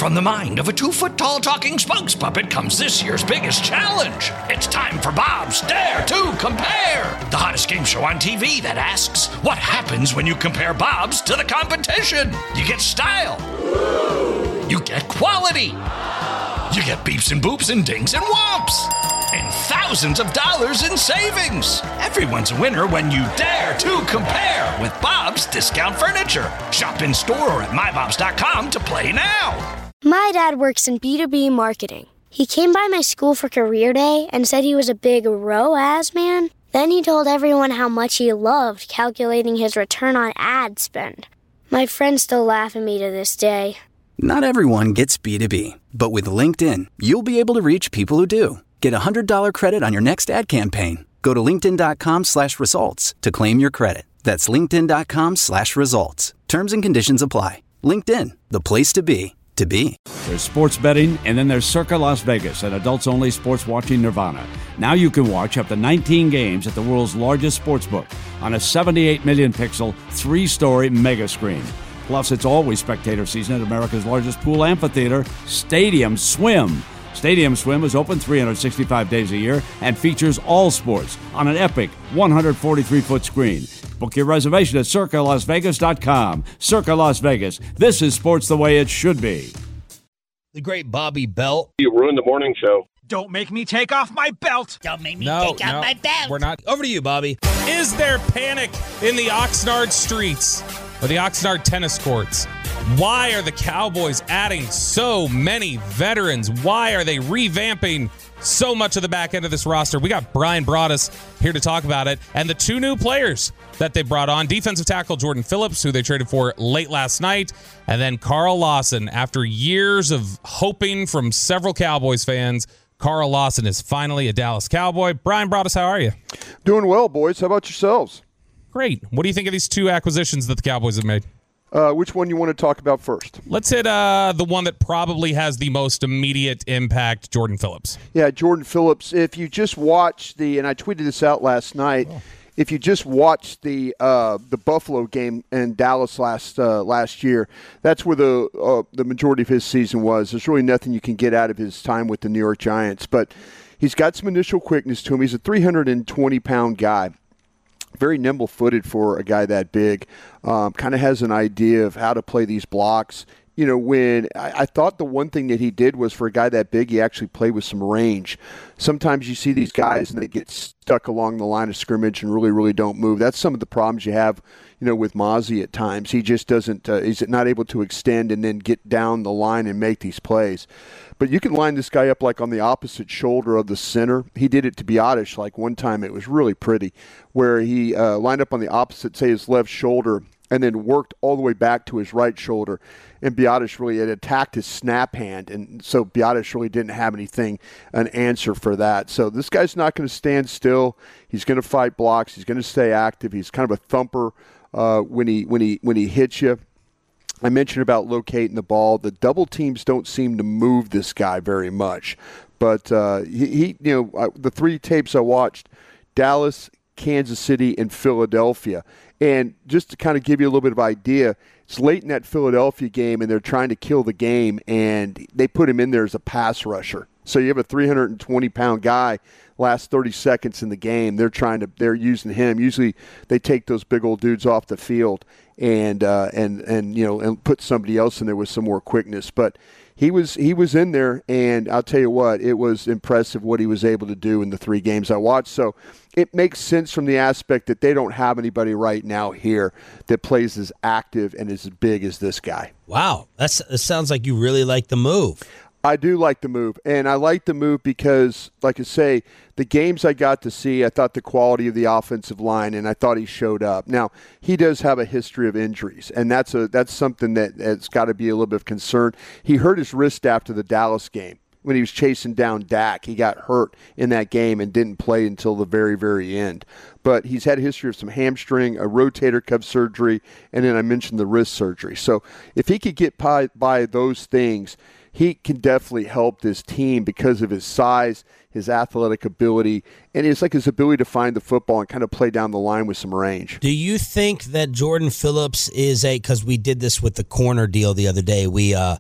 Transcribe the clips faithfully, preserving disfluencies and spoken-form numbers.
From the mind of a two-foot-tall talking spokes puppet comes this year's biggest challenge. It's time for Bob's Dare to Compare, the hottest game show on T V that asks, what happens when you compare Bobs to the competition? You get style. You get quality. You get beeps and boops and dings and whomps. And thousands of dollars in savings. Everyone's a winner when you dare to compare with Bob's Discount Furniture. Shop in store or at my bobs dot com to play now. My dad works in B two B marketing. He came by my school for career day and said he was a big R O A S man. Then he told everyone how much he loved calculating his return on ad spend. My friends still laugh at me to this day. Not everyone gets B two B, but with LinkedIn, you'll be able to reach people who do. Get a one hundred dollars credit on your next ad campaign. Go to linkedin.com slash results to claim your credit. That's linkedin.com slash results. Terms and conditions apply. LinkedIn, the place to be, to be. There's sports betting, and then there's Circa Las Vegas, an adults-only sports watching nirvana. Now you can watch up to nineteen games at the world's largest sportsbook on a seventy-eight million pixel, three-story mega screen. Plus, it's always spectator season at America's largest pool amphitheater, Stadium Swim. Stadium Swim is open three hundred sixty-five days a year and features all sports on an epic one hundred forty-three foot screen. Book your reservation at circa las vegas dot com. Circa Las Vegas. This is sports the way it should be. The great Bobby Belt. You ruined the morning show. Don't make me take off my belt. Don't make me no, take off no, my belt. We're not. Over to you, Bobby. Is there panic in the Oxnard streets or the Oxnard tennis courts? Why are the Cowboys adding so many veterans? Why are they revamping so much of the back end of this roster? We got Brian Broaddus here to talk about it. And the two new players that they brought on, defensive tackle Jordan Phillips, who they traded for late last night, and then Carl Lawson. After years of hoping from several Cowboys fans, Carl Lawson is finally a Dallas Cowboy. Brian Broaddus, how are you? Doing well, boys. How about yourselves? Great. What do you think of these two acquisitions that the Cowboys have made? Uh, which one you want to talk about first? Let's hit uh, the one that probably has the most immediate impact, Jordan Phillips. Yeah, Jordan Phillips. If you just watch the, and I tweeted this out last night, oh. if you just watch the uh, the Buffalo game in Dallas last uh, last year, that's where the uh, the majority of his season was. There's really nothing you can get out of his time with the New York Giants, but he's got some initial quickness to him. He's a three hundred twenty pound guy. Very nimble-footed for a guy that big. Um, kind of has an idea of how to play these blocks. You know, when I, I thought the one thing that he did was for a guy that big, he actually played with some range. Sometimes you see these guys and they get stuck along the line of scrimmage and really, really don't move. That's some of the problems you have, you know, with Mozzie at times. He just doesn't, uh, he's not able to extend and then get down the line and make these plays. But you can line this guy up like on the opposite shoulder of the center. He did it to Biadasz like one time. It was really pretty, where he uh, lined up on the opposite, say his left shoulder, and then worked all the way back to his right shoulder. And Biadasz really had attacked his snap hand, and so Biadasz really didn't have anything, an answer for that. So this guy's not going to stand still. He's going to fight blocks. He's going to stay active. He's kind of a thumper uh, when he when he when he hits you. I mentioned about locating the ball. The double teams don't seem to move this guy very much, but uh, he, he you know the three tapes I watched, Dallas, Kansas City, and Philadelphia. And just to kind of give you a little bit of idea, it's late in that Philadelphia game, and they're trying to kill the game, and they put him in there as a pass rusher. So you have a three hundred twenty pound guy, last thirty seconds in the game, they're trying to they're using him. Usually they take those big old dudes off the field and uh, and and you know and put somebody else in there with some more quickness. But he was he was in there, and I'll tell you what, it was impressive what he was able to do in the three games I watched. So it makes sense from the aspect that they don't have anybody right now here that plays as active and as big as this guy. Wow, that's that sounds like you really like the move. I do like the move, and I like the move because, like I say, the games I got to see, I thought the quality of the offensive line, and I thought he showed up. Now, he does have a history of injuries, and that's a that's something that, that's got to be a little bit of concern. He hurt his wrist after the Dallas game. When he was chasing down Dak, he got hurt in that game and didn't play until the very, very end. But he's had a history of some hamstring, a rotator cuff surgery, and then I mentioned the wrist surgery. So if he could get by, by those things, he can definitely help this team because of his size, his athletic ability, and it's like his ability to find the football and kind of play down the line with some range. Do you think that Jordan Phillips is a – because we did this with the corner deal the other day. We uh,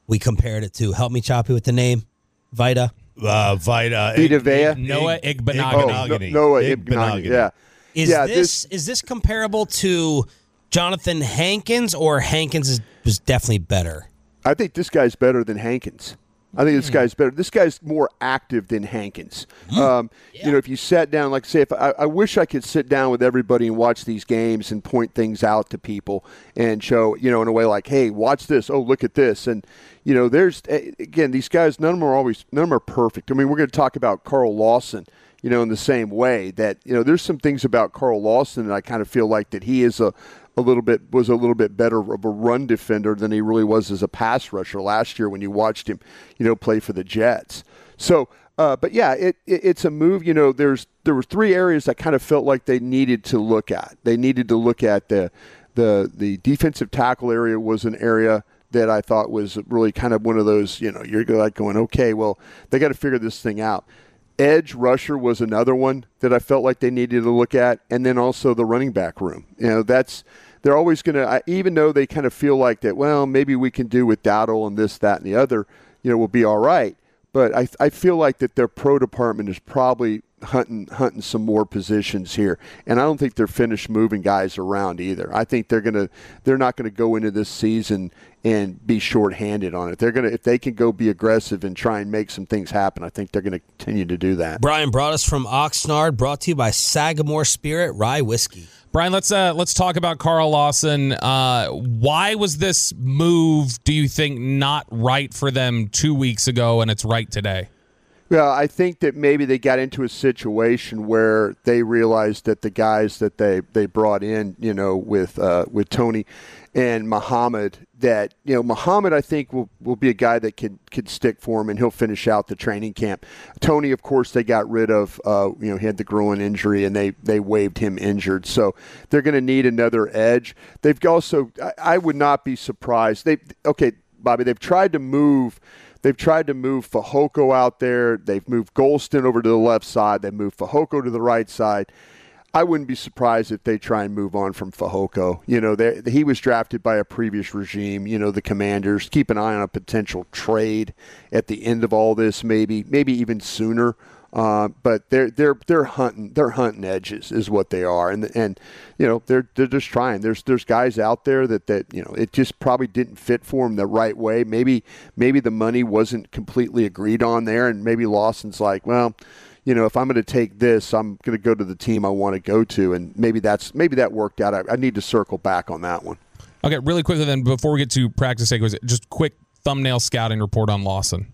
we compared it to. Help me, Choppy, with the name. Vita. Uh, Vita. Vita Vea. Noah Oh, Igbinoghene. no, Noah Igbinoghene. Yeah. Is yeah, this, this is this comparable to Jonathan Hankins, or Hankins is, was definitely better? I think this guy's better than Hankins. I think this guy's better. This guy's more active than Hankins. Um, Yeah. You know, if you sat down, like say, if I, I wish I could sit down with everybody and watch these games and point things out to people and show, you know, in a way like, hey, watch this. Oh, look at this. And, you know, there's, again, these guys, none of them are always, none of them are perfect. I mean, we're going to talk about Carl Lawson, you know, in the same way that, you know, there's some things about Carl Lawson that I kind of feel like that he is a, a little bit was a little bit better of a run defender than he really was as a pass rusher last year when you watched him, you know, play for the Jets. So, uh, but yeah, it, it it's a move. You know, there's there were three areas I kind of felt like they needed to look at. They needed to look at the the the defensive tackle area was an area that I thought was really kind of one of those. You know, you're like going, okay, well, they got to figure this thing out. Edge rusher was another one that I felt like they needed to look at, and then also the running back room. You know, that's they're always going to, even though they kind of feel like that, well, maybe we can do with Dowdle and this, that, and the other, you know, we'll be all right. But I, I feel like that their pro department is probably hunting hunting some more positions here, and I don't think they're finished moving guys around either. I think they're gonna they're not going to go into this season and be shorthanded on it. They're gonna if they can go be aggressive and try and make some things happen. I think they're going to continue to do that. Brian brought us from Oxnard, brought to you by Sagamore Spirit Rye Whiskey. Brian, let's uh, let's talk about Carl Lawson. Uh, why was this move, do you think, not right for them two weeks ago and it's right today? Well, I think that maybe they got into a situation where they realized that the guys that they, they brought in, you know, with uh, with Tony and Muhammad, that, you know, Muhammad, I think, will, will be a guy that could, could stick for him and he'll finish out the training camp. Tony, of course, they got rid of, uh, you know, he had the groin injury and they, they waived him injured. So they're going to need another edge. They've also, I, I would not be surprised. They Okay, Bobby, they've tried to move They've tried to move Fehoko out there. They've moved Golston over to the left side. They've moved Fehoko to the right side. I wouldn't be surprised if they try and move on from Fehoko. You know, he was drafted by a previous regime, you know, the Commanders. Keep an eye on a potential trade at the end of all this, maybe, maybe even sooner. Uh, but they're they're they're hunting they're hunting edges is what they are, and and you know they're they're just trying. There's there's guys out there that, that you know it just probably didn't fit for them the right way. Maybe maybe the money wasn't completely agreed on there, and maybe Lawson's like, well, you know, if I'm going to take this, I'm going to go to the team I want to go to, and maybe that's maybe that worked out. I, I need to circle back on that one. Okay, really quickly then, before we get to practice takeaways, just quick thumbnail scouting report on Lawson.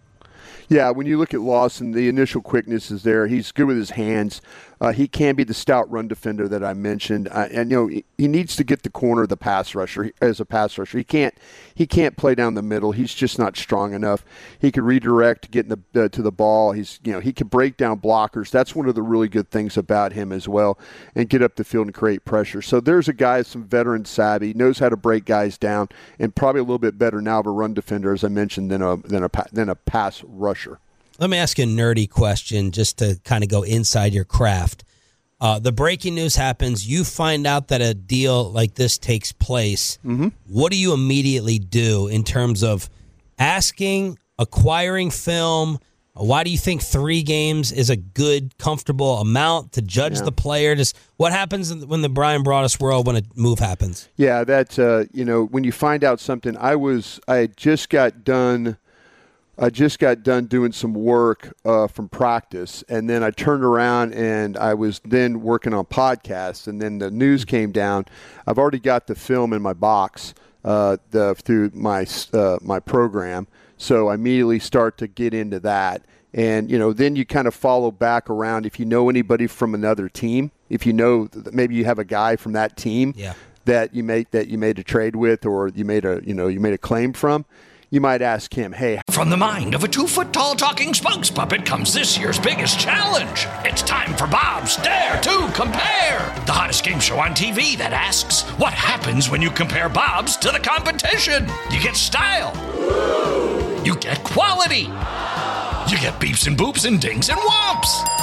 Yeah, when you look at Lawson, the initial quickness is there. He's good with his hands. Uh, he can be the stout run defender that I mentioned, uh, and you know he, he needs to get the corner of the pass rusher as a pass rusher. He can't he can't play down the middle. He's just not strong enough. He could redirect, get in the uh, to the ball. He's you know he can break down blockers. That's one of the really good things about him as well, and get up the field and create pressure. So there's a guy, some veteran savvy, knows how to break guys down, and probably a little bit better now of a run defender, as I mentioned, than a than a than a pass rusher. Let me ask you a nerdy question just to kind of go inside your craft. Uh, the breaking news happens. You find out that a deal like this takes place. Mm-hmm. What do you immediately do in terms of asking, acquiring film? Why do you think three games is a good, comfortable amount to judge yeah. the player? Just what happens when the Brian Broaddus world when a move happens? Yeah, that uh, you know when you find out something. I was I had just got done. I just got done doing some work uh, from practice, and then I turned around and I was then working on podcasts, and then the news came down. I've already got the film in my box uh, the, through my uh, my program, so I immediately start to get into that. And, you know, then you kind of follow back around if you know anybody from another team, if you know that maybe you have a guy from that team yeah. that you made that you made a trade with or you made a, you know, you made a claim from. You might ask him, hey. From the mind of a two-foot-tall talking spokes puppet comes this year's biggest challenge. It's time for Bob's Dare to Compare, the hottest game show on T V that asks, what happens when you compare Bob's to the competition? You get style. You get quality. You get beeps and boops and dings and whomps. And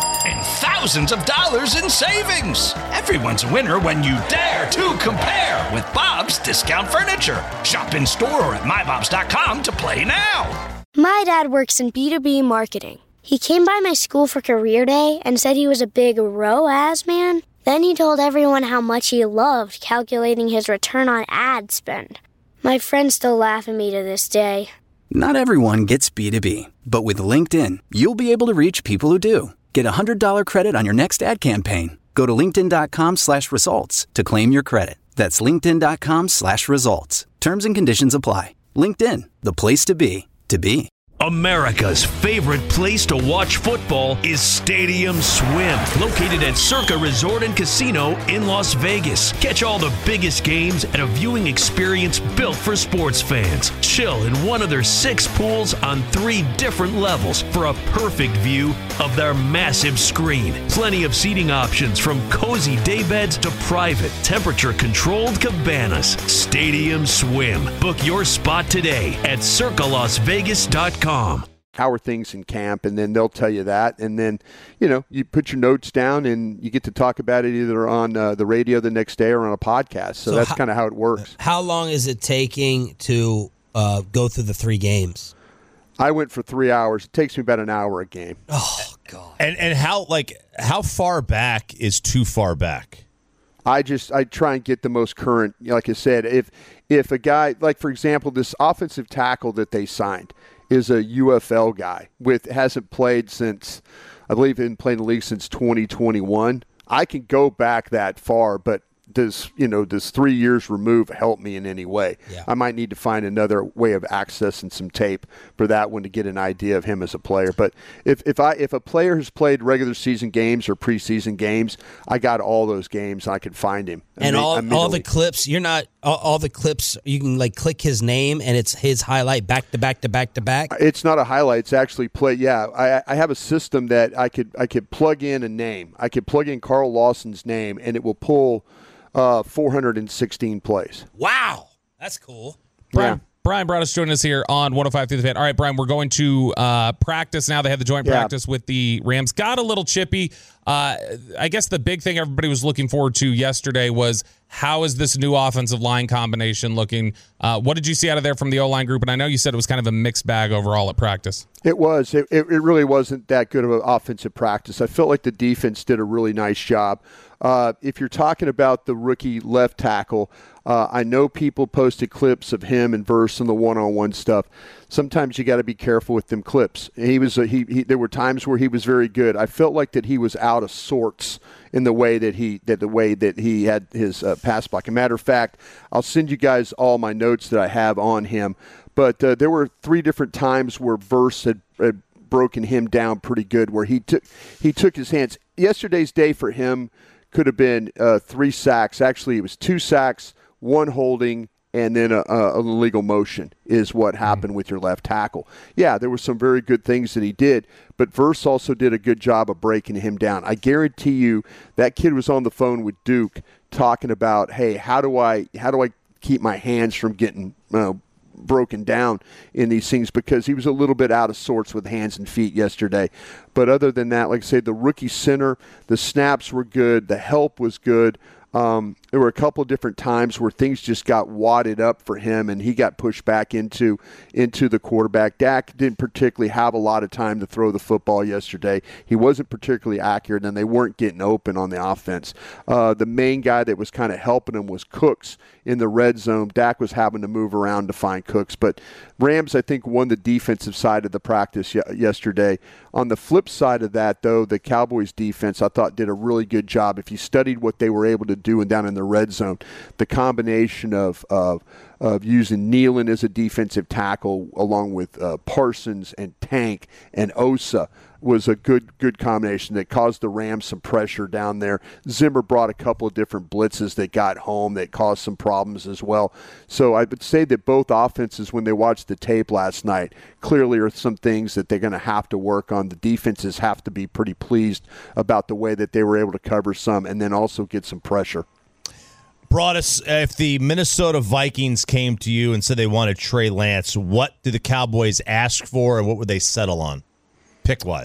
thousands of dollars in savings. Everyone's a winner when you dare to compare with Bob's Discount Furniture. Shop in store or at my bobs dot com to play now. My dad works in B two B marketing. He came by my school for career day and said he was a big R O A S man. Then he told everyone how much he loved calculating his return on ad spend. My friends still laugh at me to this day. Not everyone gets B two B, but with LinkedIn, you'll be able to reach people who do. Get a one hundred dollars credit on your next ad campaign. Go to linkedin.com slash results to claim your credit. That's linkedin.com slash results. Terms and conditions apply. LinkedIn, the place to be, to be. America's favorite place to watch football is Stadium Swim, located at Circa Resort and Casino in Las Vegas. Catch all the biggest games at a viewing experience built for sports fans. Chill in one of their six pools on three different levels for a perfect view of their massive screen. Plenty of seating options from cozy daybeds to private, temperature-controlled cabanas. Stadium Swim. Book your spot today at circa las vegas dot com. How are things in camp? And then they'll tell you that. And then, you know, you put your notes down and you get to talk about it either on uh, the radio the next day or on a podcast. So, so that's kind of how it works. How long is it taking to uh, go through the three games? I went for three hours. It takes me about an hour a game. Oh, God. And and how, like, how far back is too far back? I just I try and get the most current. Like I said, if if a guy, like, for example, this offensive tackle that they signed is a U F L guy with hasn't played since, I believe, been playing the league since twenty twenty-one. I can go back that far, but does you know does three years remove help me in any way? Yeah. I might need to find another way of accessing some tape for that one to get an idea of him as a player. But if if I if a player has played regular season games or preseason games, I got all those games. And I could find him. And all all the clips, you're not all, all the clips. You can like click his name and it's his highlight back to back to back to back. It's not a highlight. It's actually play. Yeah, I, I have a system that I could I could plug in a name. I could plug in Carl Lawson's name and it will pull Uh, four hundred sixteen plays. Wow. That's cool. Brian, Yeah. Brian Broaddus joining us here on one oh five through the Fan. All right, Brian, we're going to uh, practice now. They had the joint Yeah. practice with the Rams. Got a little chippy. Uh, I guess the big thing everybody was looking forward to yesterday was how is this new offensive line combination looking? Uh, what did you see out of there from the O-line group? And I know you said it was kind of a mixed bag overall at practice. It was. It, it really wasn't that good of an offensive practice. I felt like the defense did a really nice job. Uh, if you're talking about the rookie left tackle, uh, I know people posted clips of him and Verse and the one-on-one stuff. Sometimes you got to be careful with them clips. He was. A, he, he. There were times where he was very good. I felt like that he was out of sorts in the way that he that the way that he had his uh, pass block. As a matter of fact, I'll send you guys all my notes that I have on him. But uh, there were three different times where Verse had, had broken him down pretty good, where he took he took his hands. Yesterday's day for him could have been uh, three sacks. Actually, it was two sacks, one holding, and then a, a illegal motion is what happened with your left tackle. Yeah, there were some very good things that he did, but Verse also did a good job of breaking him down. I guarantee you that kid was on the phone with Duke talking about, hey, how do I how do I keep my hands from getting uh, broken down in these things, because he was a little bit out of sorts with hands and feet yesterday. But other than that, like I say, the rookie center, the snaps were good, the help was good. Um, there were a couple of different times where things just got wadded up for him, and he got pushed back into into the quarterback. Dak didn't particularly have a lot of time to throw the football yesterday. He wasn't particularly accurate, and they weren't getting open on the offense. Uh, the main guy that was kind of helping him was Cooks in the red zone. Dak was having to move around to find Cooks. But Rams, I think, won the defensive side of the practice y- yesterday. On the flip side of that, though, the Cowboys defense, I thought, did a really good job. If you studied what they were able to do and down in the red zone, the combination of of, of using Nealon as a defensive tackle along with uh, Parsons and Tank and Osa was a good good combination that caused the Rams some pressure down there. Zimmer brought a couple of different blitzes that got home that caused some problems as well. So I would say that both offenses, when they watched the tape last night, clearly are some things that they're going to have to work on. The defenses have to be pretty pleased about the way that they were able to cover some and then also get some pressure. Broaddus, if the Minnesota Vikings came to you and said they wanted Trey Lance, what do the Cowboys ask for and what would they settle on, pick-wise?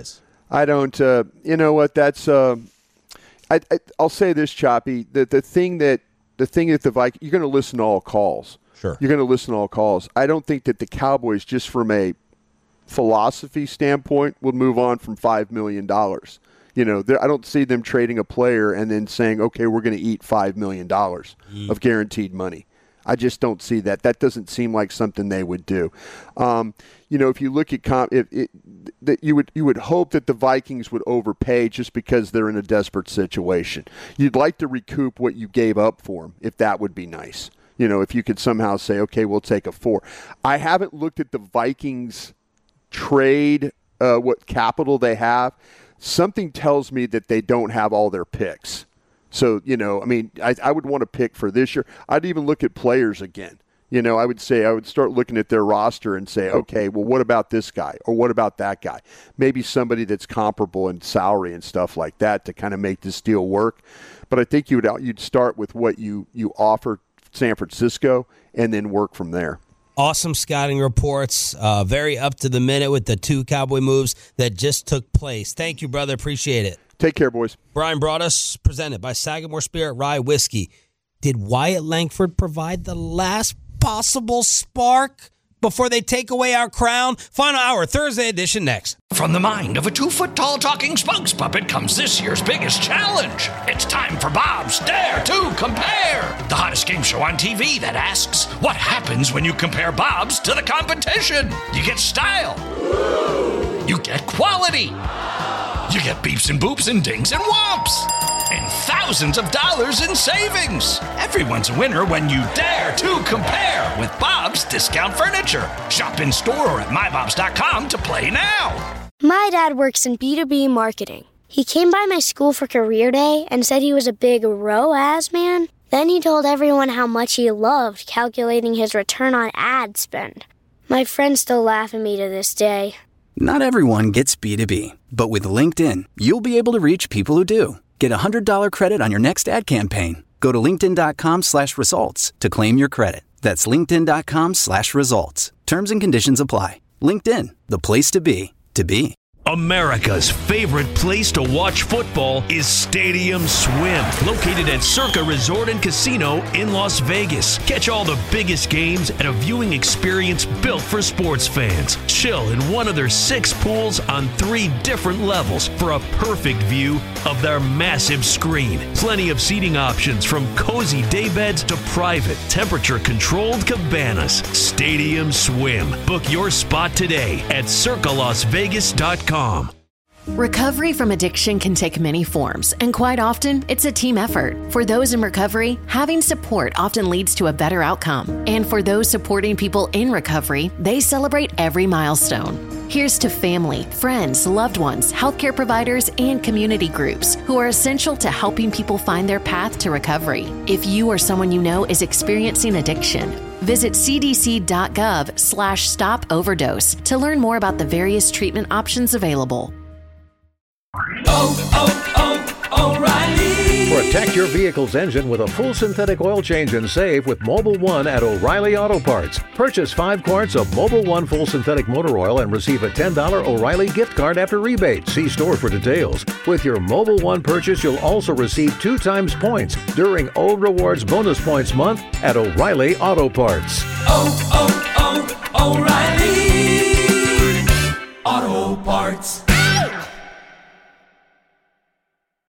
I don't. Uh, you know what? That's. Uh, I, I, I'll say this, Choppy. The the thing that the thing that the Vikings, you're going to listen to all calls. Sure. You're going to listen to all calls. I don't think that the Cowboys, just from a philosophy standpoint, will move on from five million dollars. You know, I don't see them trading a player and then saying, okay, we're going to eat five million dollars mm. of guaranteed money. I just don't see that. That doesn't seem like something they would do. Um, you know, if you look at comp, if it, that you would you would hope that the Vikings would overpay just because they're in a desperate situation. You'd like to recoup what you gave up for them, if that would be nice. You know, if you could somehow say, okay, we'll take a four. I haven't looked at the Vikings trade, uh, what capital they have. Something tells me that they don't have all their picks. So, you know, I mean, I, I would want to pick for this year. I'd even look at players again. You know, I would say I would start looking at their roster and say, okay, well, what about this guy? Or what about that guy? Maybe somebody that's comparable in salary and stuff like that to kind of make this deal work. But I think you would you'd start with what you, you offer San Francisco and then work from there. Awesome scouting reports. Uh, very up to the minute with the two Cowboy moves that just took place. Thank you, brother. Appreciate it. Take care, boys. Brian Broaddus, presented by Sagamore Spirit Rye Whiskey. Did Wyatt Langford provide the last possible spark before they take away our crown? Final hour, Thursday edition next. From the mind of a two-foot-tall talking spokes puppet comes this year's biggest challenge. It's time for Bob's Dare to Compare, the hottest game show on T V that asks, what happens when you compare Bob's to the competition? You get style. You get quality. You get beeps and boops and dings and whomps. And thousands of dollars in savings. Everyone's a winner when you dare to compare with Bob's Discount Furniture. Shop in store or at my bobs dot com to play now. My dad works in B two B marketing. He came by my school for career day and said he was a big R O A S man. Then he told everyone how much he loved calculating his return on ad spend. My friends still laugh at me to this day. Not everyone gets B two B, but with LinkedIn, you'll be able to reach people who do. Get a one hundred dollars credit on your next ad campaign. Go to linkedin.com slash results to claim your credit. That's linkedin.com slash results. Terms and conditions apply. LinkedIn, the place to be, to be. America's favorite place to watch football is Stadium Swim, located at Circa Resort and Casino in Las Vegas. Catch all the biggest games at a viewing experience built for sports fans. Chill in one of their six pools on three different levels for a perfect view of their massive screen. Plenty of seating options from cozy daybeds to private, temperature-controlled cabanas. Stadium Swim. Book your spot today at circa las vegas dot com. Recovery from addiction can take many forms, and quite often, it's a team effort. For those in recovery, having support often leads to a better outcome. And for those supporting people in recovery, they celebrate every milestone. Here's to family, friends, loved ones, healthcare providers, and community groups who are essential to helping people find their path to recovery. If you or someone you know is experiencing addiction, visit cdc.gov slash stop overdose to learn more about the various treatment options available. Oh, oh, oh, O'Reilly. Protect your vehicle's engine with a full synthetic oil change and save with Mobil one at O'Reilly Auto Parts. Purchase five quarts of Mobil one full synthetic motor oil and receive a ten dollars O'Reilly gift card after rebate. See store for details. With your Mobil one purchase, you'll also receive two times points during O Rewards Bonus Points Month at O'Reilly Auto Parts. Oh, oh, oh, O'Reilly Auto Parts.